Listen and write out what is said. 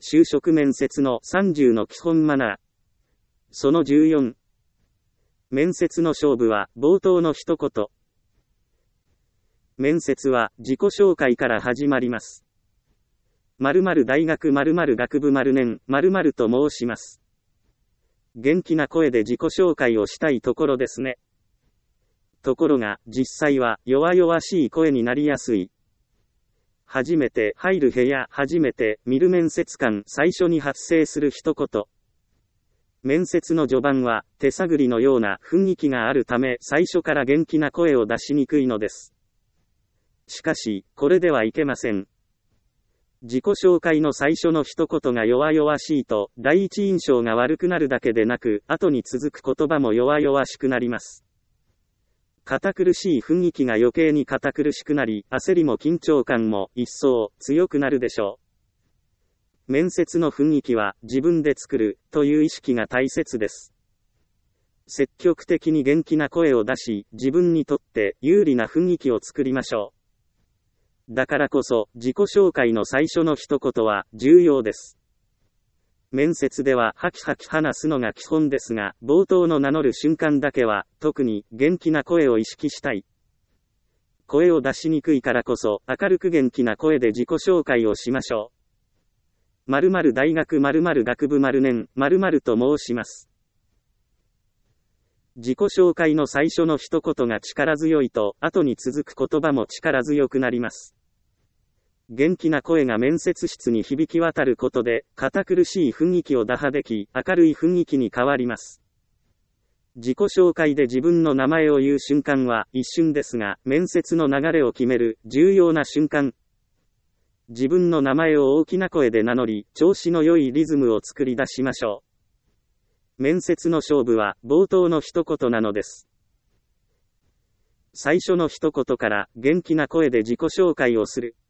就職面接の30の基本マナー。その14。面接の勝負は冒頭の一言。面接は自己紹介から始まります。〇〇大学〇〇学部〇年〇〇と申します。元気な声で自己紹介をしたいところですね。ところが、実際は弱々しい声になりやすい。初めて入る部屋、初めて見る面接官、最初に発生する一言。面接の序盤は手探りのような雰囲気があるため、最初から元気な声を出しにくいのです。しかし、これではいけません。自己紹介の最初の一言が弱々しいと、第一印象が悪くなるだけでなく、後に続く言葉も弱々しくなります。堅苦しい雰囲気が余計に堅苦しくなり、焦りも緊張感も一層強くなるでしょう。面接の雰囲気は自分で作るという意識が大切です。積極的に元気な声を出し、自分にとって有利な雰囲気を作りましょう。だからこそ、自己紹介の最初の一言は重要です。面接ではハキハキ話すのが基本ですが、冒頭の名乗る瞬間だけは、特に元気な声を意識したい。声を出しにくいからこそ、明るく元気な声で自己紹介をしましょう。〇〇大学〇〇学部〇年〇〇と申します。自己紹介の最初の一言が力強いと、後に続く言葉も力強くなります。元気な声が面接室に響き渡ることで、堅苦しい雰囲気を打破でき、明るい雰囲気に変わります。自己紹介で自分の名前を言う瞬間は一瞬ですが、面接の流れを決める重要な瞬間。自分の名前を大きな声で名乗り、調子の良いリズムを作り出しましょう。面接の勝負は冒頭の一言なのです。最初の一言から元気な声で自己紹介をする。